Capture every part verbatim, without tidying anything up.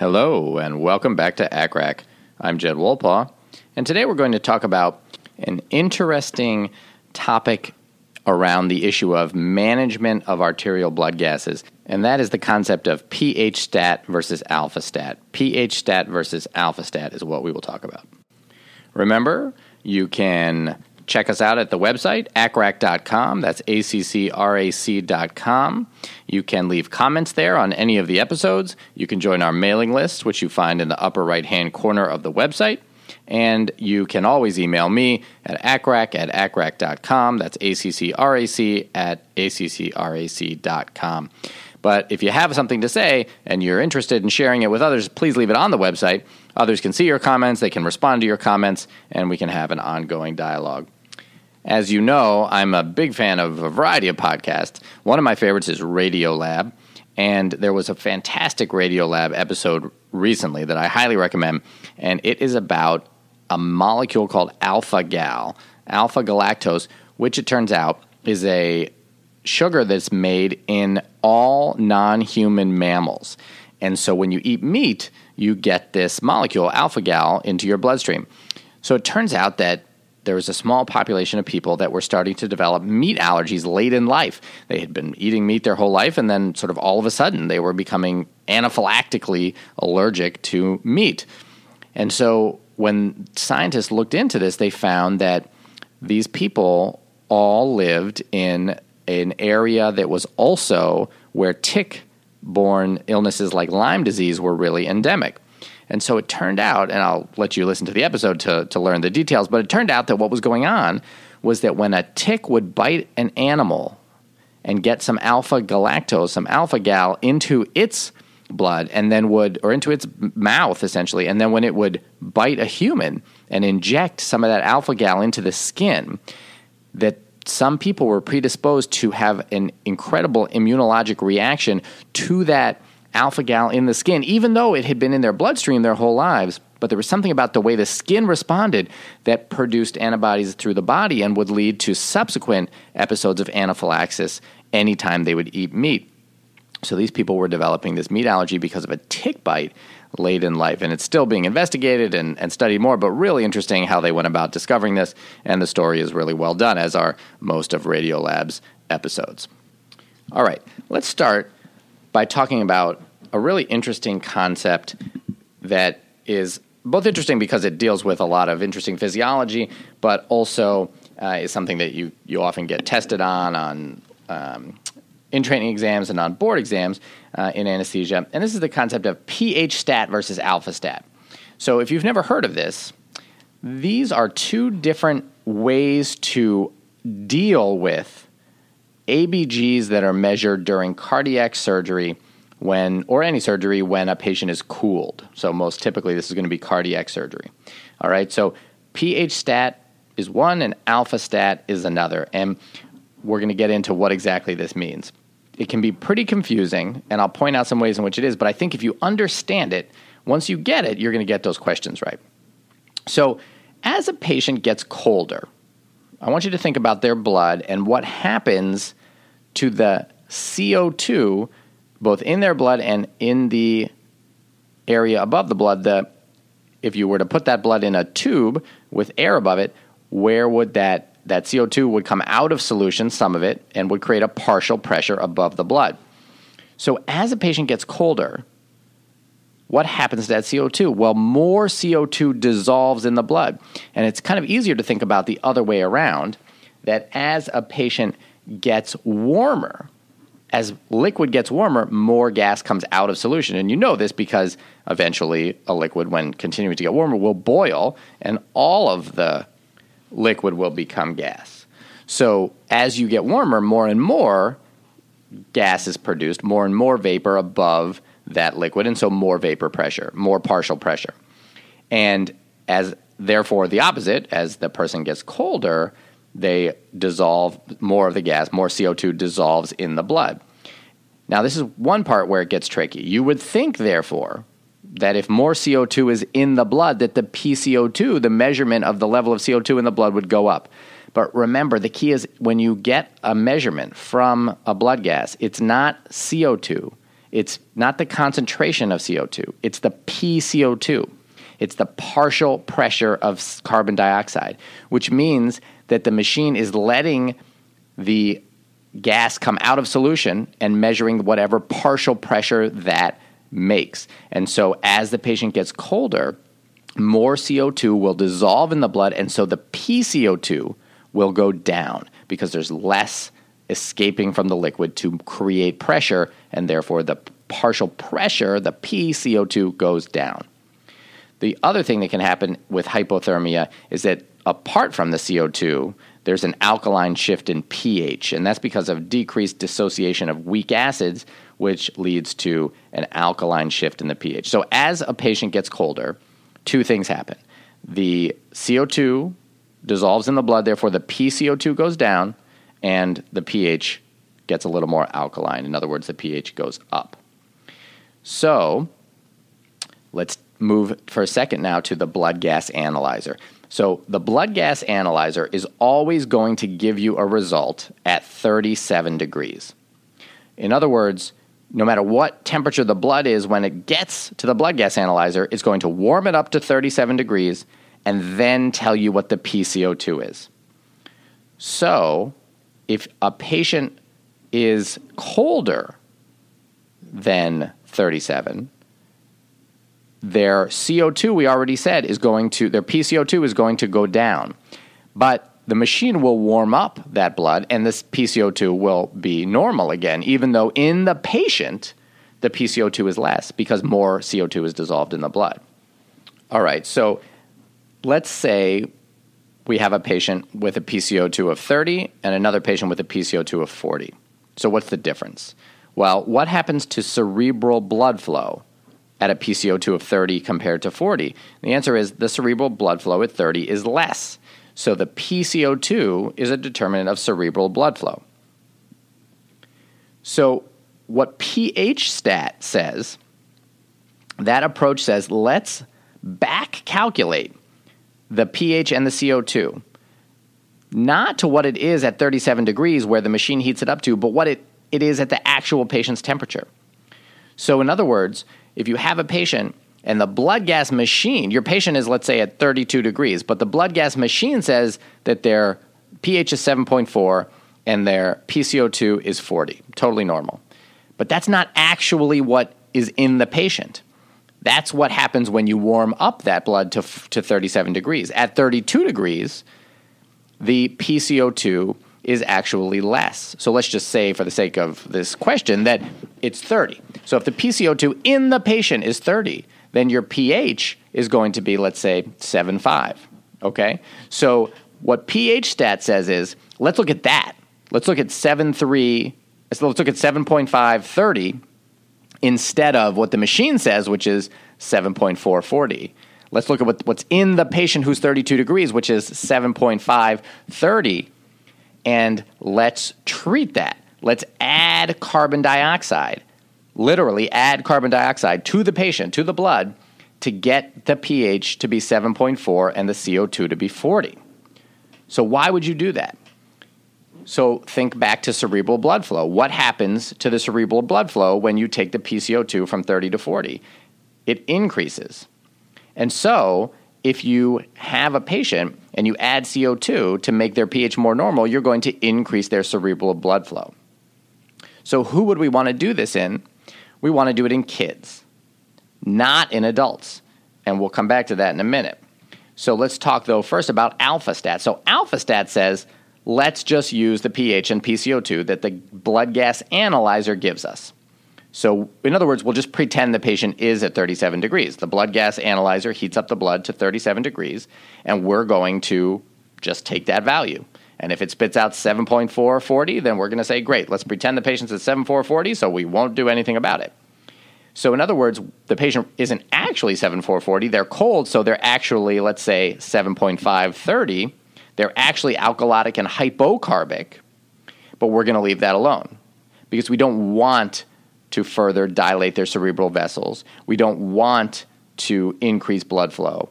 Hello, and welcome back to A C R A C. I'm Jed Wolpaw, and today we're going to talk about an interesting topic around the issue of management of arterial blood gases, and that is the concept of pH stat versus alpha stat. pH stat versus alpha stat is what we will talk about. Remember, you can check us out at the website, A C C R A C dot com. That's A C C R A C dot com. You can leave comments there on any of the episodes. You can join our mailing list, which you find in the upper right-hand corner of the website. And you can always email me at A C C R A C at A C C R A C dot com. That's A C C R A C at A C C R A C dot com. But if you have something to say and you're interested in sharing it with others, please leave it on the website. Others can see your comments, they can respond to your comments, and we can have an ongoing dialogue. As you know, I'm a big fan of a variety of podcasts. One of my favorites is Radiolab, and there was a fantastic Radiolab episode recently that I highly recommend, and it is about a molecule called alpha-gal, alpha-galactose, which it turns out is a sugar that's made in all non-human mammals. And so when you eat meat, you get this molecule, alpha-gal, into your bloodstream. So it turns out that there was a small population of people that were starting to develop meat allergies late in life. They had been eating meat their whole life, and then sort of all of a sudden they were becoming anaphylactically allergic to meat. And so when scientists looked into this, they found that these people all lived in an area that was also where tick-borne illnesses like Lyme disease were really endemic. And so it turned out, and I'll let you listen to the episode to, to learn the details, but it turned out that what was going on was that when a tick would bite an animal and get some alpha-galactose, some alpha-gal into its blood, and then would, or into its mouth essentially, and then when it would bite a human and inject some of that alpha-gal into the skin, that some people were predisposed to have an incredible immunologic reaction to that alpha-gal in the skin, even though it had been in their bloodstream their whole lives. But there was something about the way the skin responded that produced antibodies through the body and would lead to subsequent episodes of anaphylaxis anytime they would eat meat. So these people were developing this meat allergy because of a tick bite late in life. And it's still being investigated and, and studied more, but really interesting how they went about discovering this. And the story is really well done, as are most of Radiolab's episodes. All right, let's start by talking about a really interesting concept that is both interesting because it deals with a lot of interesting physiology, but also uh, is something that you, you often get tested on, on um, in training exams and on board exams uh, in anesthesia. And this is the concept of pH stat versus alpha stat. So if you've never heard of this, these are two different ways to deal with A B Gs that are measured during cardiac surgery when, or any surgery when a patient is cooled. So most typically this is going to be cardiac surgery. All right, so pH stat is one and alpha stat is another. And we're going to get into what exactly this means. It can be pretty confusing, and I'll point out some ways in which it is, but I think if you understand it, once you get it, you're going to get those questions right. So as a patient gets colder, I want you to think about their blood and what happens to the C O two, both in their blood and in the area above the blood. The, if you were to put that blood in a tube with air above it, where would that, that C O two would come out of solution, some of it, and would create a partial pressure above the blood. So as a patient gets colder, what happens to that C O two? Well, more C O two dissolves in the blood. And it's kind of easier to think about the other way around, that as a patient gets warmer, as liquid gets warmer, more gas comes out of solution. And you know this because eventually a liquid, when continuing to get warmer, will boil, and all of the liquid will become gas. So as you get warmer, more and more gas is produced, more and more vapor above that liquid, and so more vapor pressure, more partial pressure. And as therefore the opposite, as the person gets colder, they dissolve more of the gas, more C O two dissolves in the blood. Now, this is one part where it gets tricky. You would think, therefore, that if more C O two is in the blood, that the P C O two, the measurement of the level of C O two in the blood, would go up. But remember, the key is when you get a measurement from a blood gas, it's not C O two, It's not the concentration of C O two. It's the P C O two. It's the partial pressure of carbon dioxide, which means that the machine is letting the gas come out of solution and measuring whatever partial pressure that makes. And so as the patient gets colder, more C O two will dissolve in the blood, and so the P C O two will go down because there's less escaping from the liquid to create pressure, and therefore the partial pressure, the P C O two, goes down. The other thing that can happen with hypothermia is that apart from the C O two, there's an alkaline shift in pH, and that's because of decreased dissociation of weak acids, which leads to an alkaline shift in the pH. So as a patient gets colder, two things happen. The C O two dissolves in the blood, therefore the P C O two goes down, and the pH gets a little more alkaline. In other words, the pH goes up. So let's move for a second now to the blood gas analyzer. So the blood gas analyzer is always going to give you a result at thirty-seven degrees. In other words, no matter what temperature the blood is, when it gets to the blood gas analyzer, it's going to warm it up to thirty-seven degrees and then tell you what the P C O two is. So if a patient is colder than thirty-seven, their C O two, we already said, is going to, their P C O two is going to go down. But the machine will warm up that blood, and this P C O two will be normal again, even though in the patient, the P C O two is less because more C O two is dissolved in the blood. All right, so let's say we have a patient with a P C O two of thirty and another patient with a P C O two of forty. So what's the difference? Well, what happens to cerebral blood flow at a P C O two of thirty compared to forty? The answer is the cerebral blood flow at thirty is less. So the P C O two is a determinant of cerebral blood flow. So what pH stat says, that approach says, let's back calculate the pH and the C O two, not to what it is at thirty-seven degrees where the machine heats it up to, but what it, it is at the actual patient's temperature. So in other words, if you have a patient and the blood gas machine, your patient is, let's say, at thirty-two degrees, but the blood gas machine says that their pH is seven point four and their P C O two is forty, totally normal. But that's not actually what is in the patient. That's what happens when you warm up that blood to, to thirty-seven degrees. At thirty-two degrees, the P C O two is actually less. So let's just say, for the sake of this question, that it's thirty. So if the P C O two in the patient is thirty, then your pH is going to be, let's say, seven point five, okay? So what pH stat says is, let's look at that. Let's look at seven point three, so let's look at seven point five, thirty, instead of what the machine says, which is seven point four, forty. Let's look at what, what's in the patient who's thirty-two degrees, which is seven point five, thirty, and let's treat that. Let's add carbon dioxide, literally add carbon dioxide to the patient, to the blood, to get the pH to be seven point four and the C O two to be forty. So why would you do that? So think back to cerebral blood flow. What happens to the cerebral blood flow when you take the P C O two from thirty to forty? It increases. And so if you have a patient and you add C O two to make their pH more normal, you're going to increase their cerebral blood flow. So who would we want to do this in? We want to do it in kids, not in adults. And we'll come back to that in a minute. So let's talk, though, first about AlphaStat. So AlphaStat says, let's just use the pH and P C O two that the blood gas analyzer gives us. So in other words, we'll just pretend the patient is at thirty-seven degrees. The blood gas analyzer heats up the blood to thirty-seven degrees, and we're going to just take that value. And if it spits out seven point four, forty, then we're going to say, great, let's pretend the patient's at seven point four, forty, so we won't do anything about it. So in other words, the patient isn't actually seven point four, forty. They're cold, so they're actually, let's say, seven point five, thirty. They're actually alkalotic and hypocarbic, but we're going to leave that alone because we don't want to further dilate their cerebral vessels. We don't want to increase blood flow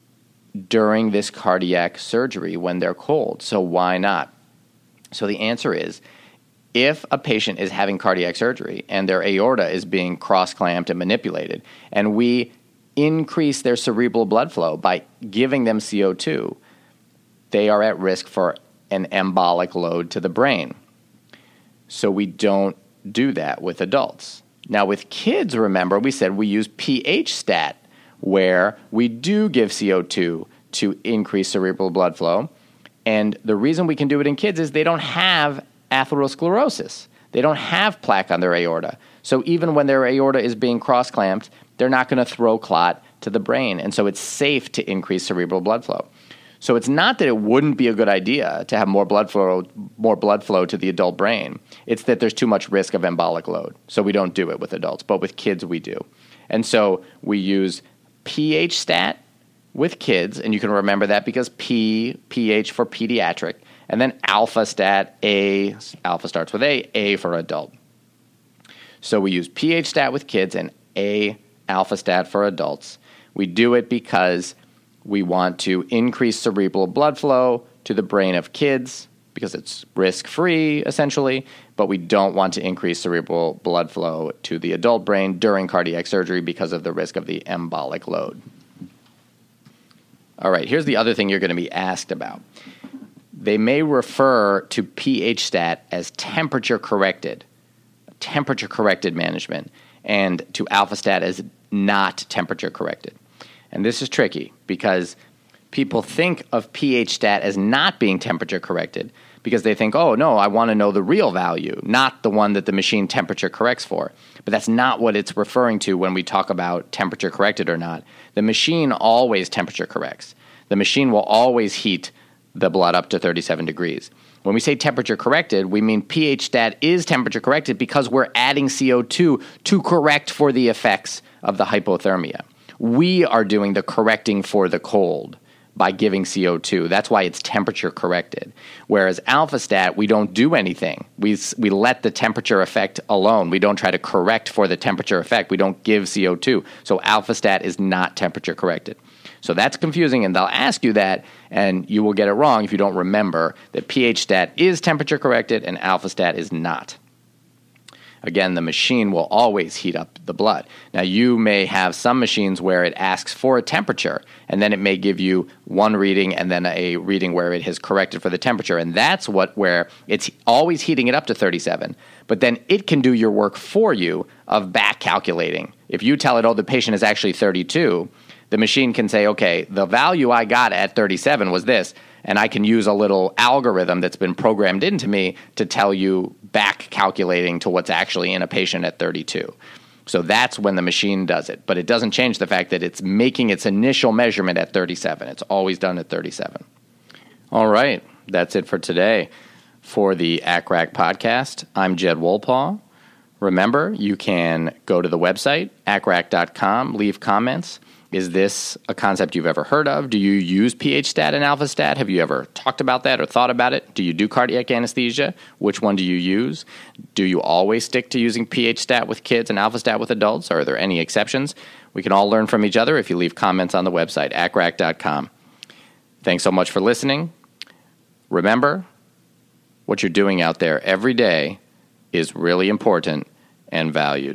during this cardiac surgery when they're cold. So why not? So the answer is, if a patient is having cardiac surgery and their aorta is being cross-clamped and manipulated, and we increase their cerebral blood flow by giving them C O two, they are at risk for an embolic load to the brain. So we don't do that with adults. Now with kids, remember, we said we use pH stat, where we do give C O two to increase cerebral blood flow. And the reason we can do it in kids is they don't have atherosclerosis. They don't have plaque on their aorta. So even when their aorta is being cross-clamped, they're not going to throw clot to the brain. And so it's safe to increase cerebral blood flow. So it's not that it wouldn't be a good idea to have more blood flow, more blood flow to the adult brain. It's that there's too much risk of embolic load. So we don't do it with adults, but with kids we do. And so we use pH stat with kids, and you can remember that because P, pH for pediatric, and then alpha stat, A, alpha starts with A, A for adult. So we use pH stat with kids and A alpha stat for adults. We do it because we want to increase cerebral blood flow to the brain of kids because it's risk-free, essentially, but we don't want to increase cerebral blood flow to the adult brain during cardiac surgery because of the risk of the embolic load. All right, here's the other thing you're going to be asked about. They may refer to pH stat as temperature-corrected, temperature-corrected management, and to alpha stat as not temperature-corrected. And this is tricky because people think of pH stat as not being temperature-corrected because they think, oh, no, I want to know the real value, not the one that the machine temperature corrects for. But that's not what it's referring to when we talk about temperature-corrected or not. The machine always temperature corrects. The machine will always heat the blood up to thirty-seven degrees. When we say temperature corrected, we mean pH stat is temperature corrected because we're adding C O two to correct for the effects of the hypothermia. We are doing the correcting for the cold by giving C O two. That's why it's temperature corrected. Whereas alpha stat, we don't do anything. We we let the temperature effect alone. We don't try to correct for the temperature effect. We don't give C O two. So alpha stat is not temperature corrected. So that's confusing, and they'll ask you that, and you will get it wrong if you don't remember that pH stat is temperature corrected and alpha stat is not. Again, the machine will always heat up the blood. Now, you may have some machines where it asks for a temperature, and then it may give you one reading and then a reading where it has corrected for the temperature, and that's what where it's always heating it up to thirty-seven. But then it can do your work for you of back calculating. If you tell it, oh, the patient is actually thirty-two, the machine can say, okay, the value I got at thirty-seven was this, and I can use a little algorithm that's been programmed into me to tell you back calculating to what's actually in a patient at thirty-two. So that's when the machine does it. But it doesn't change the fact that it's making its initial measurement at thirty-seven. It's always done at thirty-seven. All right, that's it for today. For the A C R A C podcast, I'm Jed Wolpaw. Remember, you can go to the website, A C R A C dot com, leave comments. Is this a concept you've ever heard of? Do you use pH stat and alpha stat? Have you ever talked about that or thought about it? Do you do cardiac anesthesia? Which one do you use? Do you always stick to using pH stat with kids and alpha stat with adults? Are there any exceptions? We can all learn from each other if you leave comments on the website, A C R A C dot com. Thanks so much for listening. Remember, what you're doing out there every day is really important and valued.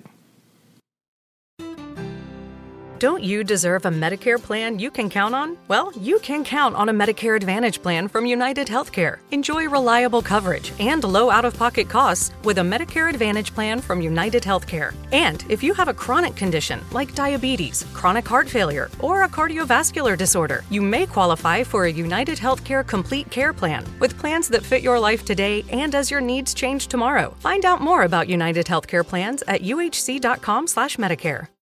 Don't you deserve a Medicare plan you can count on? Well, you can count on a Medicare Advantage plan from United Healthcare. Enjoy reliable coverage and low out-of-pocket costs with a Medicare Advantage plan from United Healthcare. And if you have a chronic condition like diabetes, chronic heart failure, or a cardiovascular disorder, you may qualify for a United Healthcare Complete Care Plan with plans that fit your life today and as your needs change tomorrow. Find out more about United Healthcare plans at U H C dot com slash Medicare.